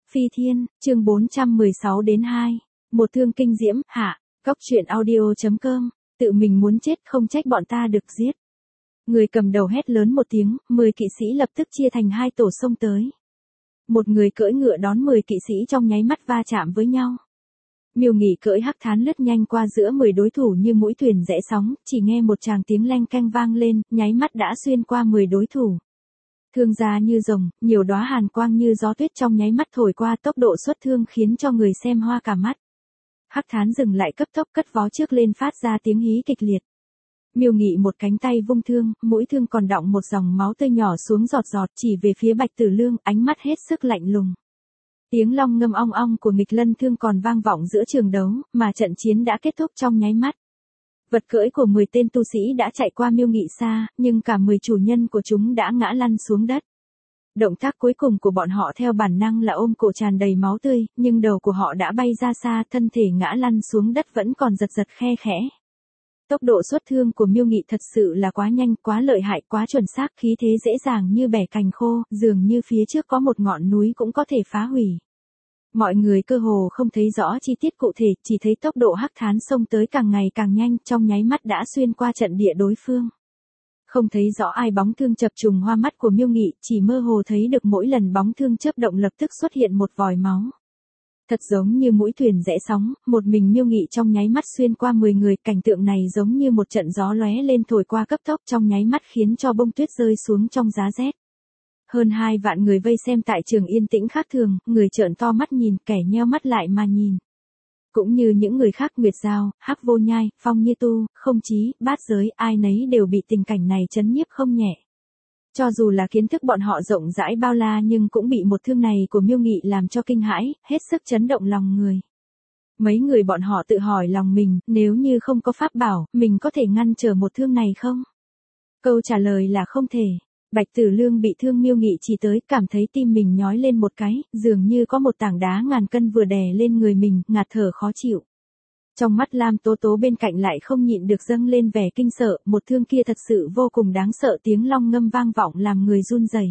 Phi Thiên, chương 416 đến 2. Một thương kinh diễm, hạ, Cóc truyện audio.com, tự mình muốn chết không trách bọn ta được giết. Người cầm đầu hét lớn một tiếng, 10 kỵ sĩ lập tức chia thành hai tổ xông tới. Một người cưỡi ngựa đón 10 kỵ sĩ trong nháy mắt va chạm với nhau. Miêu Nghị cưỡi hắc thán lướt nhanh qua giữa 10 đối thủ như mũi thuyền rẽ sóng, chỉ nghe một tràng tiếng leng keng vang lên, nháy mắt đã xuyên qua 10 đối thủ. Thương ra như rồng, nhiều đóa hàn quang như gió tuyết trong nháy mắt thổi qua, tốc độ xuất thương khiến cho người xem hoa cả mắt. Hắc thán dừng lại cấp tốc cất vó trước lên phát ra tiếng hí kịch liệt. Miêu Nghị một cánh tay vung thương, mũi thương còn đọng một dòng máu tươi nhỏ xuống giọt giọt chỉ về phía Bạch Tử Lương, ánh mắt hết sức lạnh lùng. Tiếng long ngâm ong ong của nghịch lân thương còn vang vọng giữa trường đấu, mà trận chiến đã kết thúc trong nháy mắt. Vật cưỡi của 10 tên tu sĩ đã chạy qua Miêu Nghị xa, nhưng cả 10 chủ nhân của chúng đã ngã lăn xuống đất. Động tác cuối cùng của bọn họ theo bản năng là ôm cổ tràn đầy máu tươi, nhưng đầu của họ đã bay ra xa, thân thể ngã lăn xuống đất vẫn còn giật giật khe khẽ. Tốc độ xuất thương của Miêu Nghị thật sự là quá nhanh, quá lợi hại, quá chuẩn xác, khí thế dễ dàng như bẻ cành khô, dường như phía trước có một ngọn núi cũng có thể phá hủy. Mọi người cơ hồ không thấy rõ chi tiết cụ thể, chỉ thấy tốc độ hắc thán xông tới càng ngày càng nhanh, trong nháy mắt đã xuyên qua trận địa đối phương. Không thấy rõ ai bóng thương chập trùng hoa mắt của Miêu Nghị, chỉ mơ hồ thấy được mỗi lần bóng thương chớp động lập tức xuất hiện một vòi máu. Thật giống như mũi thuyền rẽ sóng, một mình Miêu Nghị trong nháy mắt xuyên qua 10 người, cảnh tượng này giống như một trận gió lóe lên thổi qua cấp tốc trong nháy mắt khiến cho bông tuyết rơi xuống trong giá rét. Hơn 2 vạn người vây xem tại trường yên tĩnh khác thường, người trợn to mắt nhìn, kẻ nheo mắt lại mà nhìn. Cũng như những người khác, Nguyệt Giao, Hắc Vô Nhai, Phong Như Tu, Không Chí, Bát Giới, ai nấy đều bị tình cảnh này chấn nhiếp không nhẹ. Cho dù là kiến thức bọn họ rộng rãi bao la nhưng cũng bị một thương này của Miêu Nghị làm cho kinh hãi, hết sức chấn động lòng người. Mấy người bọn họ tự hỏi lòng mình, nếu như không có pháp bảo, mình có thể ngăn trở một thương này không? Câu trả lời là không thể. Bạch Tử Lương bị thương Miêu Nghị chỉ tới, cảm thấy tim mình nhói lên một cái, dường như có một tảng đá ngàn cân vừa đè lên người mình, ngạt thở khó chịu. Trong mắt Lam Tố Tố bên cạnh lại không nhịn được dâng lên vẻ kinh sợ, một thương kia thật sự vô cùng đáng sợ, tiếng long ngâm vang vọng làm người run rẩy.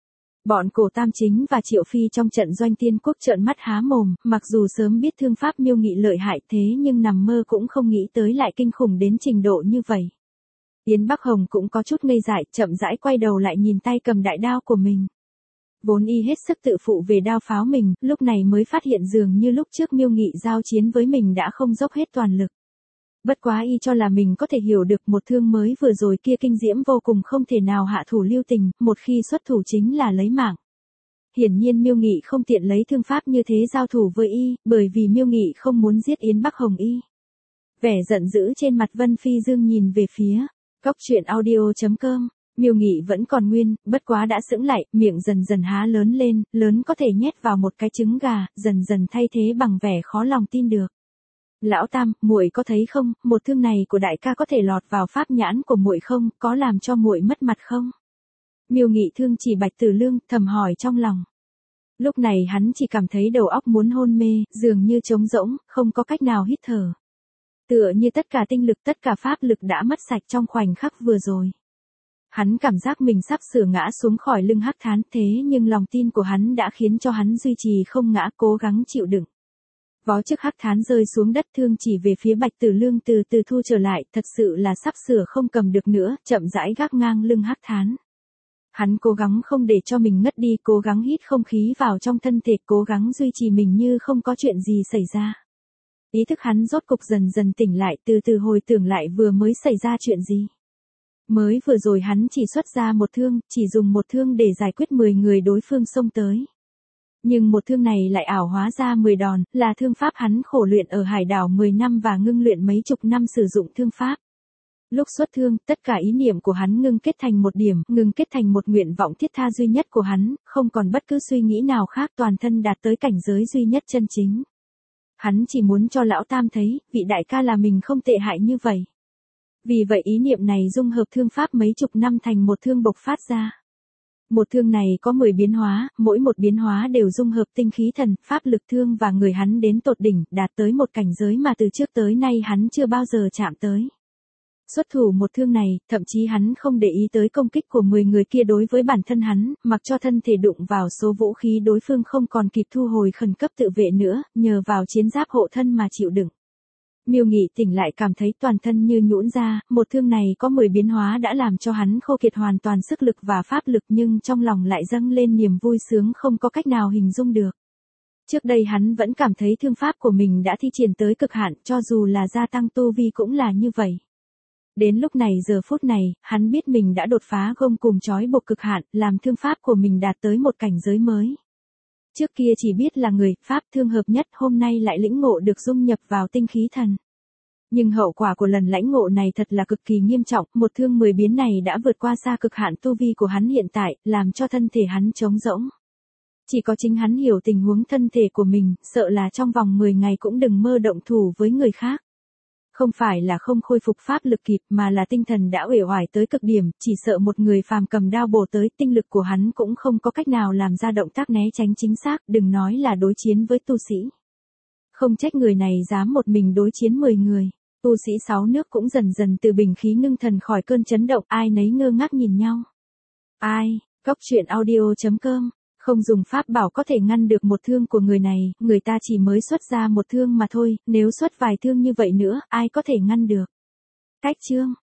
Bọn Cổ Tam Chính và Triệu Phi trong trận doanh Tiên Quốc trợn mắt há mồm, mặc dù sớm biết thương pháp Miêu Nghị lợi hại thế nhưng nằm mơ cũng không nghĩ tới lại kinh khủng đến trình độ như vậy. Yến Bắc Hồng cũng có chút ngây dại, chậm rãi quay đầu lại nhìn tay cầm đại đao của mình. Vốn y hết sức tự phụ về đao pháo mình, lúc này mới phát hiện dường như lúc trước Miêu Nghị giao chiến với mình đã không dốc hết toàn lực. Bất quá y cho là mình có thể hiểu được một thương mới vừa rồi kia kinh diễm vô cùng, không thể nào hạ thủ lưu tình, một khi xuất thủ chính là lấy mạng. Hiển nhiên Miêu Nghị không tiện lấy thương pháp như thế giao thủ với y, bởi vì Miêu Nghị không muốn giết Yến Bắc Hồng y. Vẻ giận dữ trên mặt Vân Phi Dương nhìn về phía Cóc truyện audio.com. Miêu Nghị vẫn còn nguyên, bất quá đã sững lại, miệng dần dần há lớn lên, lớn có thể nhét vào một cái trứng gà, dần dần thay thế bằng vẻ khó lòng tin được. Lão Tam, muội có thấy không, một thương này của đại ca có thể lọt vào pháp nhãn của muội không, có làm cho muội mất mặt không? Miêu Nghị thương chỉ Bạch Tử Lương, thầm hỏi trong lòng. Lúc này hắn chỉ cảm thấy đầu óc muốn hôn mê, dường như trống rỗng, không có cách nào hít thở. Tựa như tất cả tinh lực, tất cả pháp lực đã mất sạch trong khoảnh khắc vừa rồi. Hắn cảm giác mình sắp sửa ngã xuống khỏi lưng hắc thán, thế nhưng lòng tin của hắn đã khiến cho hắn duy trì không ngã, cố gắng chịu đựng. Vó trước hắc thán rơi xuống đất, thương chỉ về phía Bạch Tử Lương từ từ thu trở lại, thật sự là sắp sửa không cầm được nữa, chậm rãi gác ngang lưng hắc thán. Hắn cố gắng không để cho mình ngất đi, cố gắng hít không khí vào trong thân thể, cố gắng duy trì mình như không có chuyện gì xảy ra. Ý thức hắn rốt cục dần dần tỉnh lại, từ từ hồi tưởng lại vừa mới xảy ra chuyện gì. Mới vừa rồi hắn chỉ xuất ra một thương, chỉ dùng một thương để giải quyết 10 người đối phương xông tới. Nhưng một thương này lại ảo hóa ra 10 đòn, là thương pháp hắn khổ luyện ở hải đảo 10 năm và ngưng luyện mấy chục năm sử dụng thương pháp. Lúc xuất thương, tất cả ý niệm của hắn ngưng kết thành một điểm, ngưng kết thành một nguyện vọng thiết tha duy nhất của hắn, không còn bất cứ suy nghĩ nào khác, toàn thân đạt tới cảnh giới duy nhất chân chính. Hắn chỉ muốn cho Lão Tam thấy, vị đại ca là mình không tệ hại như vậy. Vì vậy ý niệm này dung hợp thương pháp mấy chục năm thành một thương bộc phát ra. Một thương này có 10 biến hóa, mỗi một biến hóa đều dung hợp tinh khí thần, pháp lực thương và người hắn đến tột đỉnh, đạt tới một cảnh giới mà từ trước tới nay hắn chưa bao giờ chạm tới. Xuất thủ một thương này, thậm chí hắn không để ý tới công kích của 10 người kia đối với bản thân hắn, mặc cho thân thể đụng vào số vũ khí đối phương không còn kịp thu hồi khẩn cấp tự vệ nữa, nhờ vào chiến giáp hộ thân mà chịu đựng. Miêu Nghị tỉnh lại cảm thấy toàn thân như nhũn ra, một thương này có 10 biến hóa đã làm cho hắn khô kiệt hoàn toàn sức lực và pháp lực, nhưng trong lòng lại dâng lên niềm vui sướng không có cách nào hình dung được. Trước đây hắn vẫn cảm thấy thương pháp của mình đã thi triển tới cực hạn, cho dù là gia tăng tu vi cũng là như vậy. Đến lúc này giờ phút này, hắn biết mình đã đột phá gông cùng trói buộc cực hạn, làm thương pháp của mình đạt tới một cảnh giới mới. Trước kia chỉ biết là người, pháp thương hợp nhất, hôm nay lại lĩnh ngộ được dung nhập vào tinh khí thần. Nhưng hậu quả của lần lãnh ngộ này thật là cực kỳ nghiêm trọng, một thương 10 biến này đã vượt qua xa cực hạn tu vi của hắn hiện tại, làm cho thân thể hắn trống rỗng. Chỉ có chính hắn hiểu tình huống thân thể của mình, sợ là trong vòng 10 ngày cũng đừng mơ động thủ với người khác. Không phải là không khôi phục pháp lực kịp mà là tinh thần đã uể oải tới cực điểm, chỉ sợ một người phàm cầm đao bổ tới, tinh lực của hắn cũng không có cách nào làm ra động tác né tránh chính xác, đừng nói là đối chiến với tu sĩ. Không trách người này dám một mình đối chiến 10 người. Tu sĩ 6 nước cũng dần dần từ bình khí ngưng thần khỏi cơn chấn động, ai nấy ngơ ngác nhìn nhau. Ai, Cóc Truyện Audio.com, không dùng pháp bảo có thể ngăn được một thương của người này, người ta chỉ mới xuất ra một thương mà thôi, nếu xuất vài thương như vậy nữa, ai có thể ngăn được. Cách chương